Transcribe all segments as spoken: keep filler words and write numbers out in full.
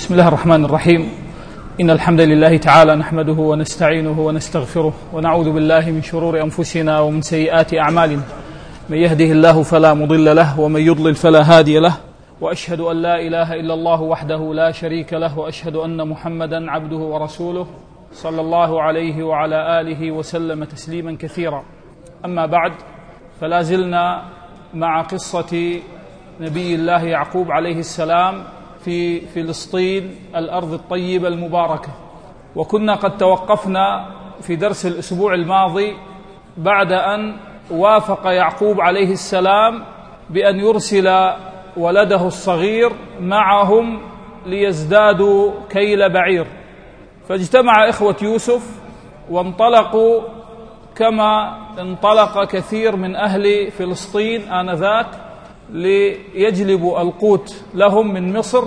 بسم الله الرحمن الرحيم. إن الحمد لله تعالى نحمده ونستعينه ونستغفره ونعوذ بالله من شرور أنفسنا ومن سيئات أعمالنا. من يهده الله فلا مضل له ومن يضلل فلا هادي له، وأشهد أن لا إله إلا الله وحده لا شريك له، وأشهد أن محمدا عبده ورسوله صلى الله عليه وعلى آله وسلم تسليما كثيرا. أما بعد، فلا زلنا مع قصة نبي الله يعقوب عليه السلام في فلسطين الأرض الطيبة المباركة، وكنا قد توقفنا في درس الأسبوع الماضي بعد أن وافق يعقوب عليه السلام بأن يرسل ولده الصغير معهم ليزدادوا كيل بعير، فاجتمع إخوة يوسف وانطلقوا كما انطلق كثير من أهل فلسطين آنذاك ليجلبوا القوت لهم من مصر.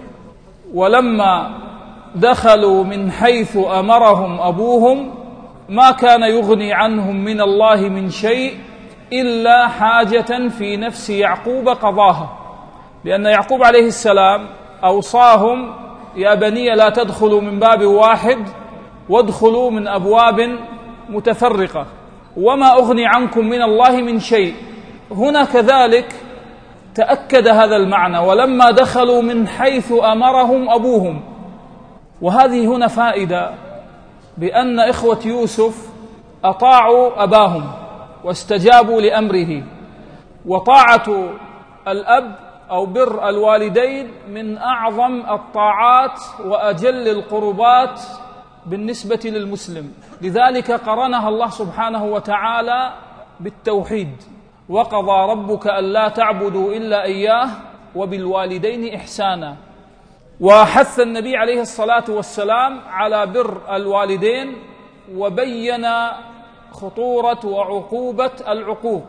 ولما دخلوا من حيث أمرهم أبوهم ما كان يغني عنهم من الله من شيء إلا حاجة في نفس يعقوب قضاها، لأن يعقوب عليه السلام أوصاهم: يا بني لا تدخلوا من باب واحد وادخلوا من أبواب متفرقة، وما أغني عنكم من الله من شيء. هنا كذلك تأكد هذا المعنى: ولما دخلوا من حيث أمرهم أبوهم. وهذه هنا فائدة بأن إخوة يوسف أطاعوا أباهم واستجابوا لأمره، وطاعة الأب أو بر الوالدين من أعظم الطاعات وأجل القربات بالنسبة للمسلم، لذلك قرنها الله سبحانه وتعالى بالتوحيد: وقضى ربك ألا تعبدوا إلا إياه وبالوالدين إحسانا. وحث النبي عليه الصلاة والسلام على بر الوالدين، وبين خطورة وعقوبة العقوق.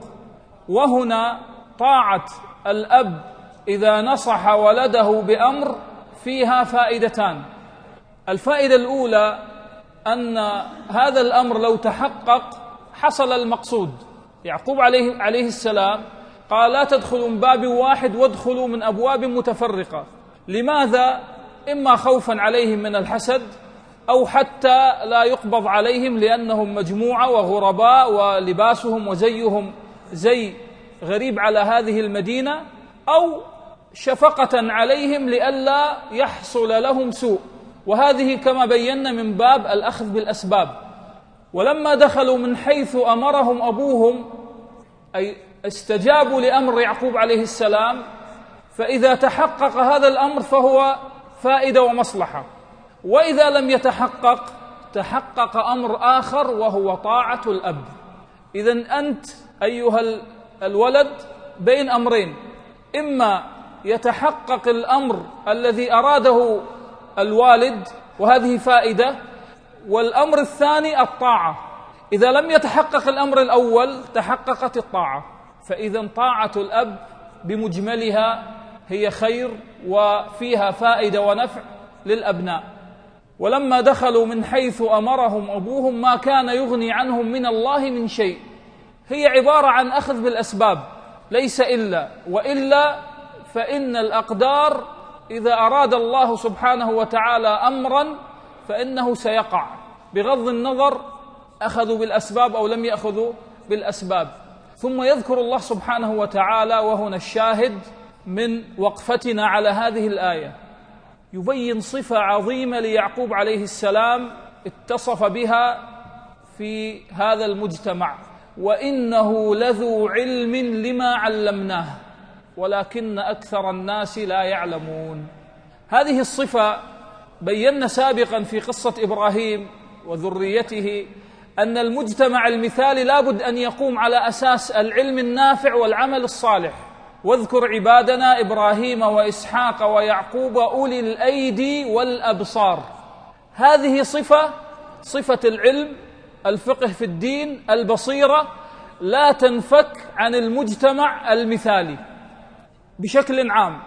وهنا طاعة الأب إذا نصح ولده بأمر فيها فائدتان. الفائدة الأولى أن هذا الأمر لو تحقق حصل المقصود. يعقوب عليه, عليه السلام قال: لا تدخلوا من باب واحد وادخلوا من أبواب متفرقة. لماذا؟ إما خوفا عليهم من الحسد، أو حتى لا يقبض عليهم لأنهم مجموعة وغرباء ولباسهم وزيهم زي غريب على هذه المدينة، أو شفقة عليهم لئلا يحصل لهم سوء. وهذه كما بينا من باب الأخذ بالأسباب. ولما دخلوا من حيث أمرهم أبوهم، أي استجابوا لأمر يعقوب عليه السلام، فإذا تحقق هذا الأمر فهو فائدة ومصلحة. وإذا لم يتحقق تحقق أمر آخر وهو طاعة الأب. إذن أنت أيها الولد بين أمرين: إما يتحقق الأمر الذي أراده الوالد وهذه فائدة، والأمر الثاني الطاعة. إذا لم يتحقق الأمر الأول تحققت الطاعة. فإذا طاعة الأب بمجملها هي خير وفيها فائدة ونفع للأبناء. ولما دخلوا من حيث أمرهم أبوهم ما كان يغني عنهم من الله من شيء، هي عبارة عن أخذ بالأسباب، ليس إلا، وإلا فإن الأقدار إذا أراد الله سبحانه وتعالى أمرا فإنه سيقع، بغض النظر أخذوا بالأسباب أو لم يأخذوا بالأسباب. ثم يذكر الله سبحانه وتعالى، وهنا الشاهد من وقفتنا على هذه الآية، يبين صفة عظيمة ليعقوب عليه السلام اتصف بها في هذا المجتمع: وإنه لذو علم لما علمناه ولكن أكثر الناس لا يعلمون. هذه الصفة بينا سابقا في قصة إبراهيم وذريته أن المجتمع المثالي لابد أن يقوم على أساس العلم النافع والعمل الصالح. واذكر عبادنا إبراهيم وإسحاق ويعقوب أولي الأيدي والأبصار. هذه صفة صفة العلم، الفقه في الدين، البصيرة، لا تنفك عن المجتمع المثالي بشكل عام،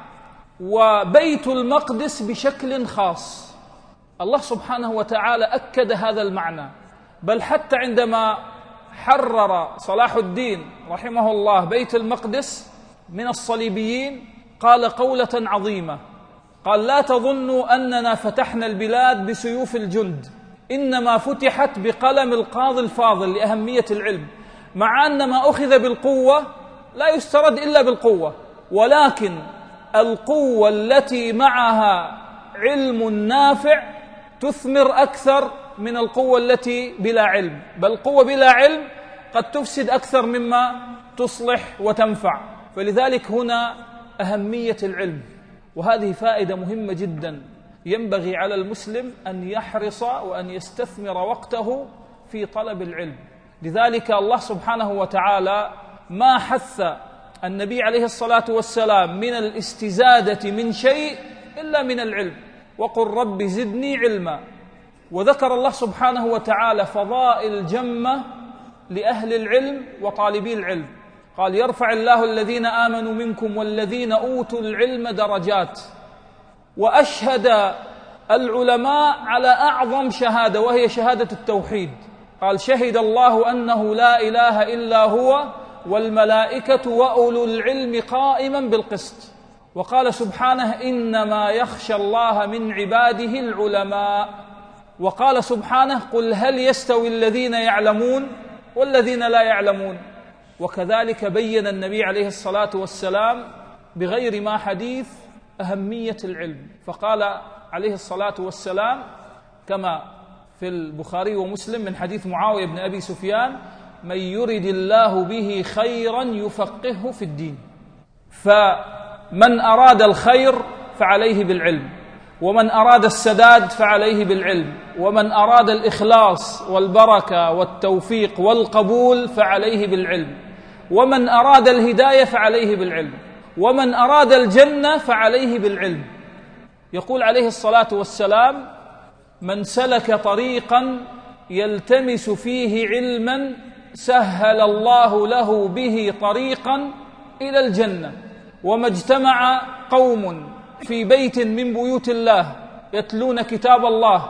وبيت المقدس بشكل خاص. الله سبحانه وتعالى أكد هذا المعنى، بل حتى عندما حرر صلاح الدين رحمه الله بيت المقدس من الصليبيين قال قولة عظيمة: قال: لا تظنوا أننا فتحنا البلاد بسيوف الجند، إنما فتحت بقلم القاضي الفاضل لأهمية العلم، مع أن ما أخذ بالقوة لا يسترد إلا بالقوة، ولكن القوة التي معها علم نافع تثمر أكثر من القوة التي بلا علم، بل القوة بلا علم قد تفسد أكثر مما تصلح وتنفع. فلذلك هنا أهمية العلم، وهذه فائدة مهمة جدا ينبغي على المسلم أن يحرص وأن يستثمر وقته في طلب العلم. لذلك الله سبحانه وتعالى ما حث النبي عليه الصلاة والسلام من الاستزادة من شيء إلا من العلم، وقل رب زدني علما. وذكر الله سبحانه وتعالى فضائل جمة لأهل العلم وطالبي العلم، قال: يرفع الله الذين آمنوا منكم والذين أوتوا العلم درجات. وأشهد العلماء على أعظم شهادة، وهي شهادة التوحيد، قال: شهد الله أنه لا إله إلا هو والملائكة وأولو العلم قائما بالقسط. وقال سبحانه: إنما يخشى الله من عباده العلماء. وقال سبحانه: قل هل يستوي الذين يعلمون والذين لا يعلمون. وكذلك بين النبي عليه الصلاة والسلام بغير ما حديث أهمية العلم، فقال عليه الصلاة والسلام كما في البخاري ومسلم من حديث معاوية بن أبي سفيان: من يرد الله به خيرا يفقهه في الدين. فمن أراد الخير فعليه بالعلم، ومن أراد السداد فعليه بالعلم، ومن أراد الإخلاص والبركة والتوفيق والقبول فعليه بالعلم، ومن أراد الهداية فعليه بالعلم، ومن أراد الجنة فعليه بالعلم. يقول عليه الصلاة والسلام: من سلك طريقا يلتمس فيه علما سهل الله له به طريقا إلى الجنة. وما اجتمع قوم في بيت من بيوت الله يتلون كتاب الله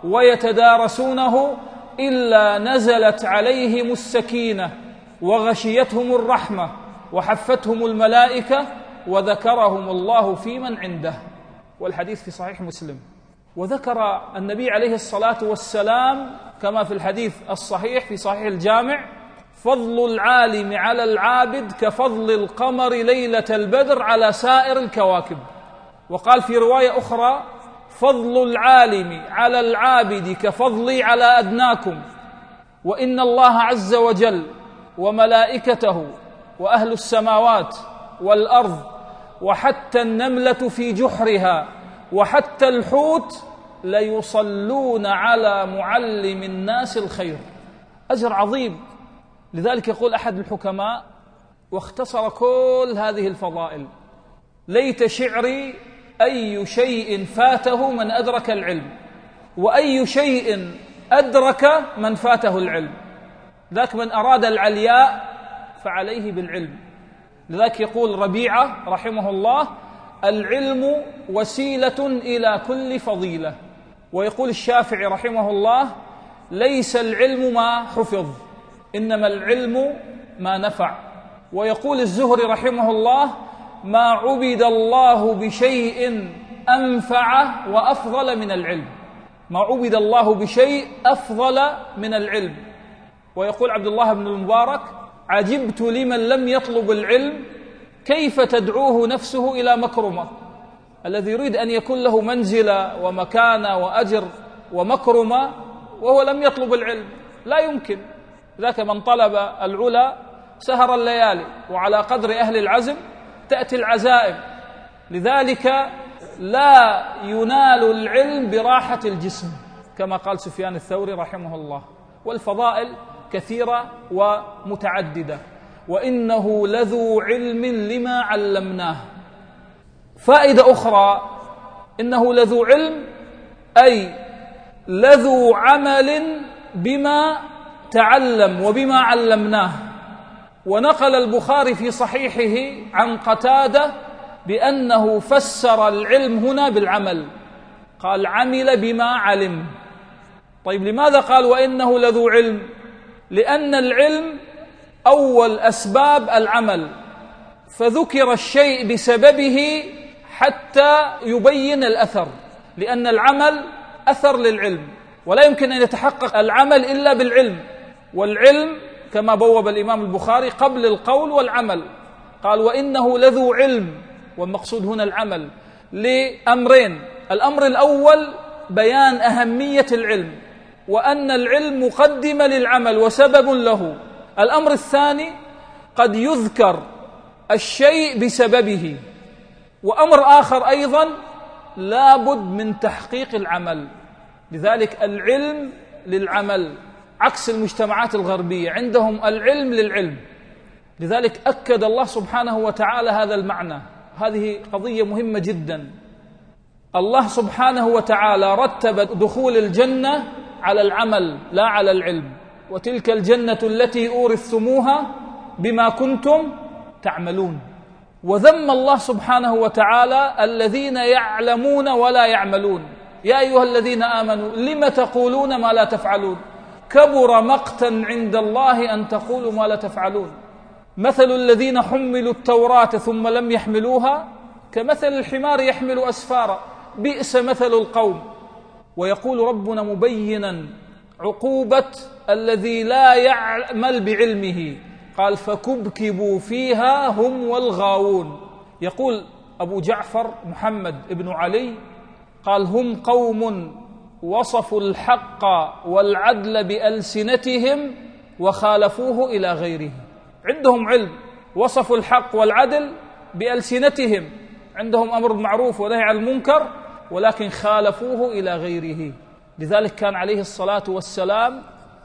ويتدارسونه إلا نزلت عليهم السكينة وغشيتهم الرحمة وحفتهم الملائكة وذكرهم الله في من عنده. والحديث في صحيح مسلم. وذكر النبي عليه الصلاة والسلام كما في الحديث الصحيح في صحيح الجامع: فضل العالم على العابد كفضل القمر ليلة البدر على سائر الكواكب. وقال في رواية أخرى: فضل العالم على العابد كفضلي على أدناكم، وإن الله عز وجل وملائكته وأهل السماوات والأرض وحتى النملة في جحرها وحتى الحوت ليصلون على معلم الناس الخير. أجر عظيم. لذلك يقول أحد الحكماء واختصر كل هذه الفضائل: ليت شعري أي شيء فاته من أدرك العلم، وأي شيء أدرك من فاته العلم. ذاك من أراد العلياء فعليه بالعلم. لذلك يقول ربيعة رحمه الله: العلم وسيلة إلى كل فضيلة. ويقول الشافعي رحمه الله: ليس العلم ما حفظ، إنما العلم ما نفع. ويقول الزهري رحمه الله: ما عبد الله بشيء أنفع وأفضل من العلم. ما عبد الله بشيء أفضل من العلم. ويقول عبد الله بن المبارك: عجبت لمن لم يطلب العلم كيف تدعوه نفسه إلى مكرمة. الذي يريد أن يكون له منزلة ومكانة وأجر ومكرمة وهو لم يطلب العلم لا يمكن. ذاك من طلب العلا سهر الليالي، وعلى قدر أهل العزم تأتي العزائم. لذلك لا ينال العلم براحة الجسم كما قال سفيان الثوري رحمه الله. والفضائل كثيرة ومتعددة. وإنه لذو علم لما علمناه. فائدة أخرى: إنه لذو علم أي لذو عمل بما تعلم وبما علمناه. ونقل البخاري في صحيحه عن قتادة بأنه فسر العلم هنا بالعمل، قال: عمل بما علم. طيب لماذا قال وإنه لذو علم؟ لأن العلم أول أسباب العمل، فذكر الشيء بسببه حتى يبين الأثر، لأن العمل أثر للعلم، ولا يمكن أن يتحقق العمل إلا بالعلم. والعلم كما بوب الإمام البخاري قبل القول والعمل، قال وإنه لذو علم، والمقصود هنا العمل، لأمرين: الأمر الأول بيان أهمية العلم، وأن العلم مقدمة للعمل وسبب له. الأمر الثاني قد يذكر الشيء بسببه. وأمر آخر أيضا لابد من تحقيق العمل، لذلك العلم للعمل، عكس المجتمعات الغربية عندهم العلم للعلم. لذلك أكد الله سبحانه وتعالى هذا المعنى. هذه قضية مهمة جدا. الله سبحانه وتعالى رتب دخول الجنة على العمل لا على العلم. وتلك الجنة التي أورثتموها بما كنتم تعملون. وذم الله سبحانه وتعالى الذين يعلمون ولا يعملون. يا أيها الذين آمنوا لم تقولون ما لا تفعلون كبر مقتا عند الله أن تقولوا ما لا تفعلون. مثل الذين حملوا التوراة ثم لم يحملوها كمثل الحمار يحمل أسفارا بئس مثل القوم. ويقول ربنا مبينا عقوبة الذي لا يعمل بعلمه، قال فكبكبوا فيها هم والغاوون. يقول أبو جعفر محمد ابن علي قال هم قوم وصفوا الحق والعدل بألسنتهم وخالفوه إلى غيره. عندهم علم، وصفوا الحق والعدل بألسنتهم، عندهم أمر بالمعروف ونهي عن المنكر، ولكن خالفوه إلى غيره. لذلك كان عليه الصلاة والسلام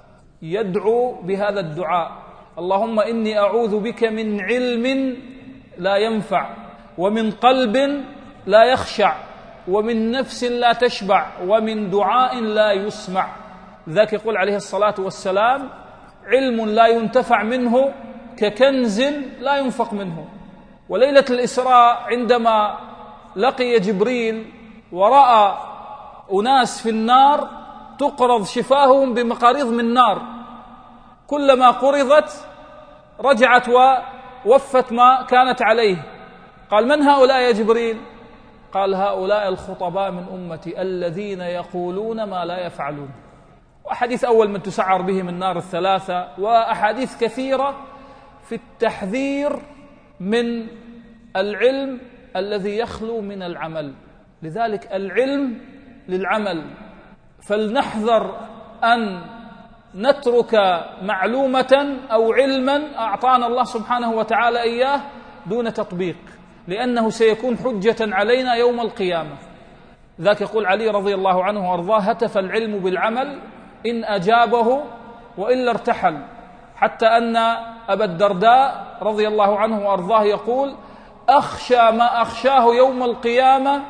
يدعو بهذا الدعاء: اللهم إني أعوذ بك من علم لا ينفع، ومن قلب لا يخشع، ومن نفس لا تشبع، ومن دعاء لا يسمع. ذاك يقول عليه الصلاة والسلام: علم لا ينتفع منه ككنز لا ينفق منه. وليلة الإسراء عندما لقي جبريل ورأى أناس في النار تقرض شفاههم بمقاريض من نار، كلما قرضت رجعت ووفت ما كانت عليه. قال: من هؤلاء يا جبريل؟ قال: هؤلاء الخطباء من أمتي الذين يقولون ما لا يفعلون. وأحاديث أول من تسعر بهم النار الثلاثة، وأحاديث كثيرة في التحذير من العلم الذي يخلو من العمل. لذلك العلم للعمل، فلنحذر أن نترك معلومة أو علما أعطانا الله سبحانه وتعالى إياه دون تطبيق، لأنه سيكون حجة علينا يوم القيامة. ذاك يقول علي رضي الله عنه وأرضاه: هتف العلم بالعمل إن أجابه وإلا ارتحل. حتى أن أبا الدرداء رضي الله عنه وأرضاه يقول: أخشى ما أخشاه يوم القيامة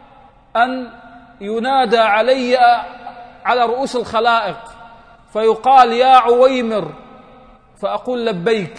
أن ينادى علي على رؤوس الخلائق فيقال: يا عويمر، فأقول لبيك،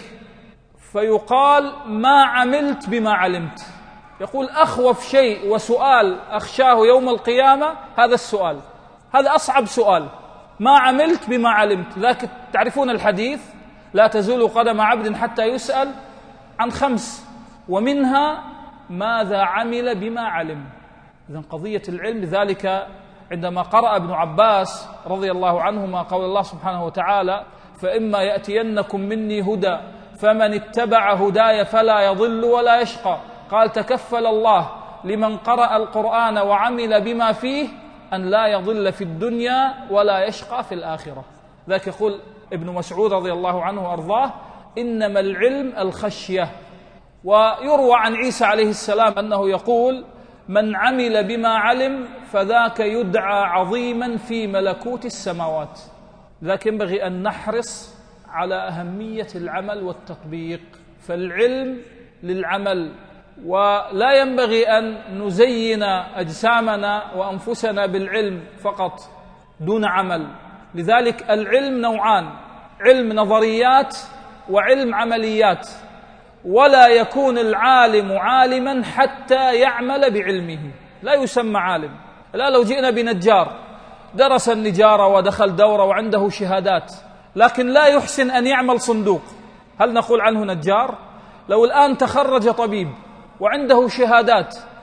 فيقال: ما عملت بما علمت. يقول: أخوف شيء وسؤال أخشاه يوم القيامة هذا السؤال، هذا أصعب سؤال، ما عملت بما علمت. لكن تعرفون الحديث: لا تزول قدم عبد حتى يسأل عن خمس، ومنها ماذا عمل بما علم. إذن قضية العلم. لذلك عندما قرأ ابن عباس رضي الله عنهما قول الله سبحانه وتعالى: فإما يأتينكم مني هدى فمن اتبع هداي فلا يضل ولا يشقى، قال: تكفل الله لمن قرأ القرآن وعمل بما فيه أن لا يضل في الدنيا ولا يشقى في الآخرة. ذاك يقول ابن مسعود رضي الله عنه وأرضاه: إنما العلم الخشية. ويروى عن عيسى عليه السلام أنه يقول: من عمل بما علم فذاك يدعى عظيما في ملكوت السماوات. ذاك ينبغي أن نحرص على أهمية العمل والتطبيق، فالعلم للعمل، ولا ينبغي أن نزين أجسامنا وأنفسنا بالعلم فقط دون عمل. لذلك العلم نوعان: علم نظريات وعلم عمليات. ولا يكون العالم عالما حتى يعمل بعلمه، لا يسمى عالم. لا، لو جئنا بنجار درس النجارة ودخل دورة وعنده شهادات لكن لا يحسن أن يعمل صندوق، هل نقول عنه نجار؟ لو الآن تخرج طبيب وعنده شهادات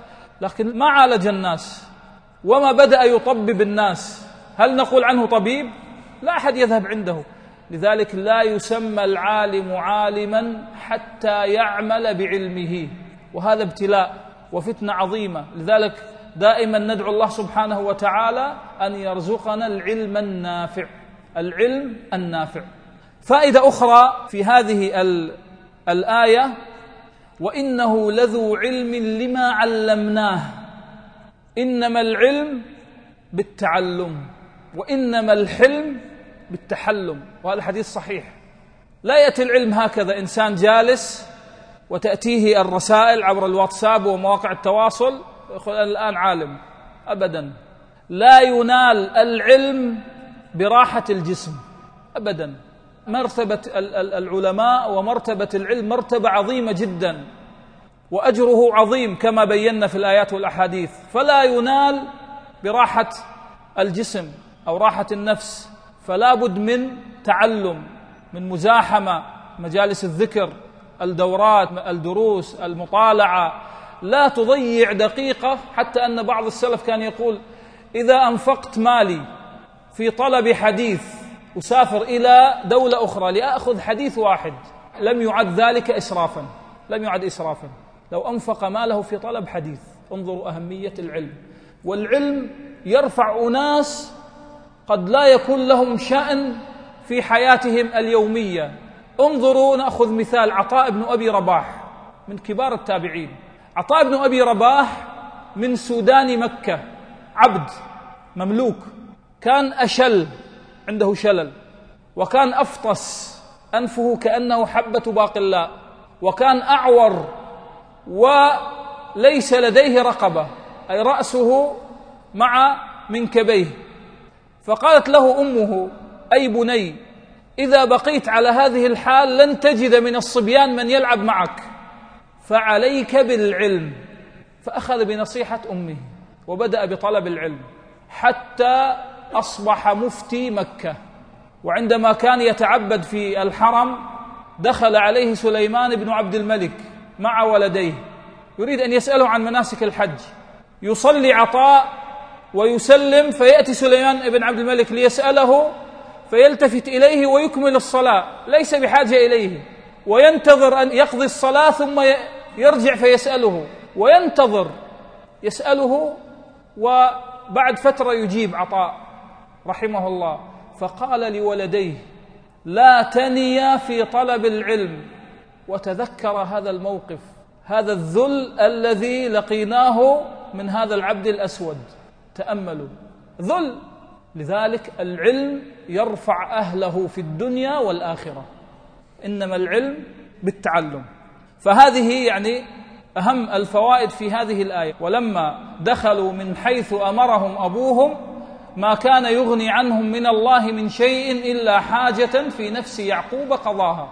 لكن ما عالج الناس وما بدأ يطبب الناس. هل نقول عنه طبيب؟ لا أحد يذهب عنده. لذلك لا يسمى العالم عالما حتى يعمل بعلمه، وهذا ابتلاء وفتنة عظيمة. لذلك دائما ندعو الله سبحانه وتعالى أن يرزقنا العلم النافع، العلم النافع. فائدة أخرى في هذه الآية: وإنه لذو علم لما علمناه. إنما العلم بالتعلم، وإنما الحلم بالتحلم. وهذا الحديث صحيح. لا يأتي العلم هكذا إنسان جالس وتأتيه الرسائل عبر الواتساب ومواقع التواصل يقول أنا الآن عالم. أبدا، لا ينال العلم براحة الجسم أبدا. مرتبة العلماء ومرتبة العلم مرتبة عظيمة جدا، وأجره عظيم كما بينا في الآيات والأحاديث. فلا ينال براحة الجسم أو راحة النفس، فلا بد من تعلم، من مزاحمة، مجالس الذكر، الدورات، الدروس، المطالعة. لا تضيع دقيقة، حتى أن بعض السلف كان يقول: إذا أنفقت مالي في طلب حديث أسافر إلى دولة أخرى لأخذ حديث واحد لم يعد ذلك إسرافا، لم يعد إسرافا لو أنفق ماله في طلب حديث. انظروا أهمية العلم. والعلم يرفع أناس قد لا يكون لهم شأن في حياتهم اليومية. انظروا، نأخذ مثال عطاء بن أبي رباح من كبار التابعين. عطاء بن أبي رباح من سودان مكة، عبد مملوك، كان أشل، عنده شلل، وكان أفطس، أنفه كأنه حبة باقلاء، وكان أعور وليس لديه رقبة، أي رأسه مع منكبيه. فقالت له أمه: أي بني، إذا بقيت على هذه الحال لن تجد من الصبيان من يلعب معك، فعليك بالعلم. فأخذ بنصيحة أمه وبدأ بطلب العلم حتى أصبح مفتي مكة. وعندما كان يتعبد في الحرم دخل عليه سليمان بن عبد الملك مع ولديه يريد أن يسأله عن مناسك الحج. يصلي عطاء ويسلم، فيأتي سليمان بن عبد الملك ليسأله، فيلتفت إليه ويكمل الصلاة، ليس بحاجة إليه، وينتظر أن يقضي الصلاة ثم يرجع فيسأله، وينتظر يسأله، وبعد فترة يجيب عطاء رحمه الله. فقال لولديه: لا تنيا في طلب العلم. وتذكر هذا الموقف، هذا الذل الذي لقيناه من هذا العبد الأسود. تأملوا، ذل. لذلك العلم يرفع أهله في الدنيا والآخرة. إنما العلم بالتعلم. فهذه يعني أهم الفوائد في هذه الآية. ولما دخلوا من حيث أمرهم أبوهم ما كان يغني عنهم من الله من شيء إلا حاجة في نفس يعقوب قضاها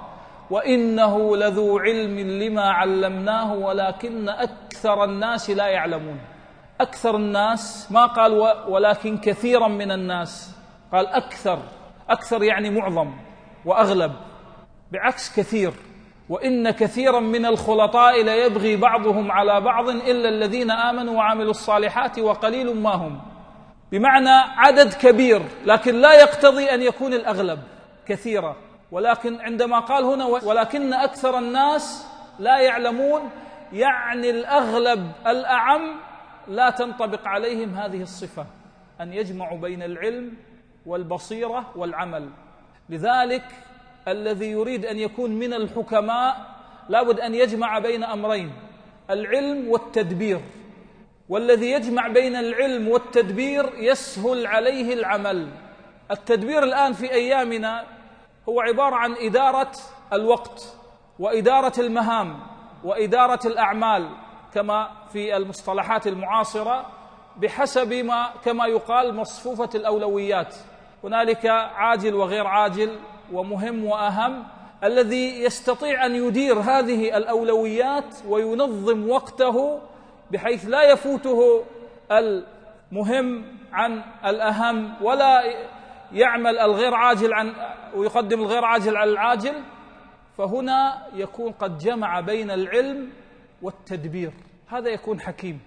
وإنه لذو علم لما علمناه ولكن أكثر الناس لا يعلمون. أكثر الناس، ما قال ولكن كثيرا من الناس، قال أكثر. أكثر يعني معظم وأغلب، بعكس كثير. وإن كثيرا من الخلطاء ليبغي بعضهم على بعض إلا الذين آمنوا وعملوا الصالحات وقليل ما هم. بمعنى عدد كبير، لكن لا يقتضي أن يكون الأغلب كثيرة. ولكن عندما قال هنا ولكن أكثر الناس لا يعلمون، يعني الأغلب الأعم لا تنطبق عليهم هذه الصفة، أن يجمعوا بين العلم والبصيرة والعمل. لذلك الذي يريد أن يكون من الحكماء لابد أن يجمع بين أمرين: العلم والتدبير. والذي يجمع بين العلم والتدبير يسهل عليه العمل. التدبير الآن في أيامنا هو عبارة عن إدارة الوقت وإدارة المهام وإدارة الأعمال كما في المصطلحات المعاصرة، بحسب ما كما يقال مصفوفة الأولويات. هنالك عاجل وغير عاجل ومهم وأهم. الذي يستطيع أن يدير هذه الأولويات وينظم وقته بحيث لا يفوته المهم عن الأهم، ولا يعمل الغير عاجل عن ويقدم الغير عاجل على العاجل، فهنا يكون قد جمع بين العلم والتدبير. هذا يكون حكيم.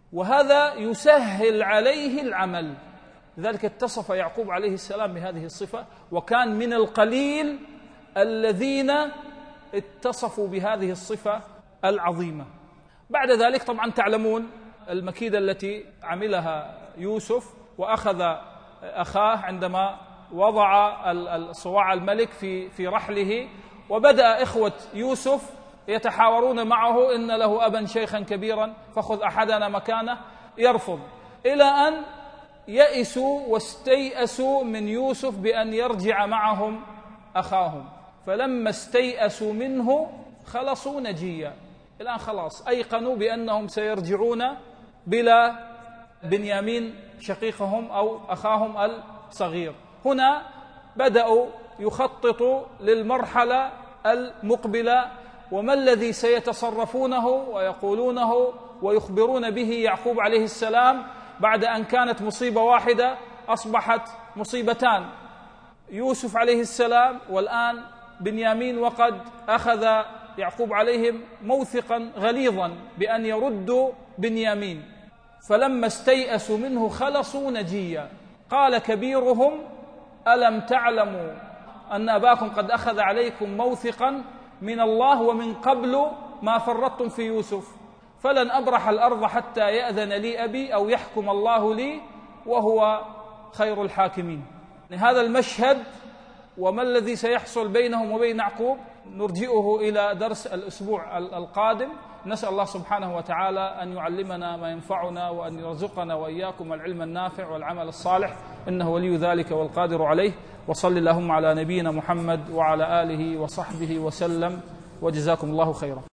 وهذا يسهل عليه العمل. لذلك اتصف يعقوب عليه السلام بهذه الصفة، وكان من القليل الذين اتصفوا بهذه الصفة العظيمة. بعد ذلك طبعا تعلمون المكيدة التي عملها يوسف، وأخذ أخاه عندما وضع صواع الملك في في رحله، وبدأ إخوة يوسف يتحاورون معه إن له أبا شيخا كبيرا فخذ أحدنا مكانه، يرفض، إلى أن يئسوا واستيأسوا من يوسف بأن يرجع معهم أخاهم، فلما استيأسوا منه خلصوا نجيا. الآن خلاص أيقنوا بأنهم سيرجعون بلا بنيامين شقيقهم أو أخاهم الصغير. هنا بدأوا يخططوا للمرحلة المقبلة، وما الذي سيتصرفونه ويقولونه ويخبرون به يعقوب عليه السلام بعد أن كانت مصيبة واحدة أصبحت مصيبتان، يوسف عليه السلام والآن بنيامين، وقد أخذ يعقوب عليهم موثقا غليظا بأن يردوا بنيامين. فلما استيأسوا منه خلصوا نجيا. قال كبيرهم ألم تعلموا أن أباكم قد أخذ عليكم موثقا من الله ومن قبل ما فرطتم في يوسف، فلن أبرح الأرض حتى يأذن لي أبي أو يحكم الله لي وهو خير الحاكمين. هذا المشهد وما الذي سيحصل بينهم وبين يعقوب نرجئه إلى درس الأسبوع القادم. نسأل الله سبحانه وتعالى أن يعلمنا ما ينفعنا وأن يرزقنا وإياكم العلم النافع والعمل الصالح، إنه ولي ذلك والقادر عليه. وصل اللهم على نبينا محمد وعلى آله وصحبه وسلم، وجزاكم الله خيرا.